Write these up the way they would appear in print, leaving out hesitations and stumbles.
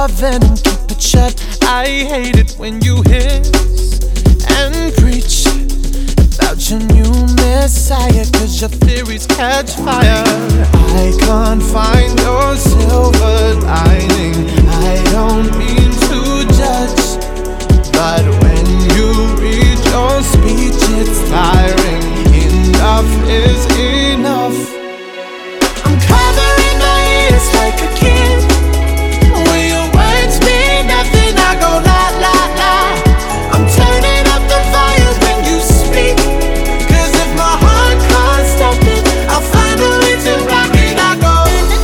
your venom, keep it shut. I hate it when you hiss and preach about your new messiah, 'cause your theories catch fire. I can't find your silver lining. I don't mean to judge, but when you read your speech, it's tiring. Enough is enough. I'm covering my ears like a kid. When your words mean nothing, I go la la la. I'm turning up the volume when you speak, 'cause if my heart can't stop it, I'll find a way to rock it. I go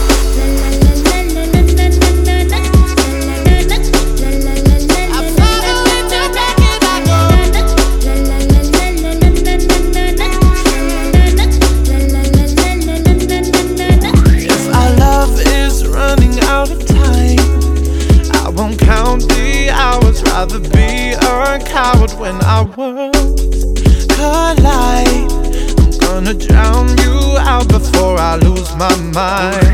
rather be a coward when our worlds collide. I'm gonna drown you out before I lose my mind.